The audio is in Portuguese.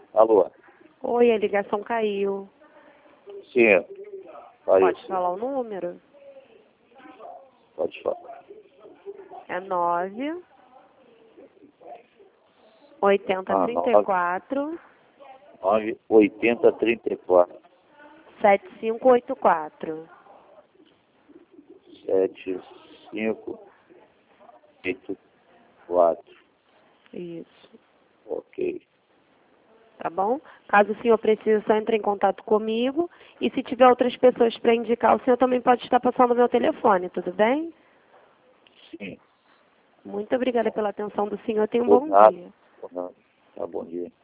Alô? Oi, a ligação caiu. Sim, Pode falar o número? Pode falar. É 9 8034 98034 7584. 7584. Isso. Ok. Tá bom? Caso o senhor precise, só entre em contato comigo. E se tiver outras pessoas para indicar, o senhor também pode estar passando o meu telefone, tudo bem? Sim. Muito obrigada pela atenção do senhor. Tenha um Por bom nada. dia. Por nada. Tá, bom dia.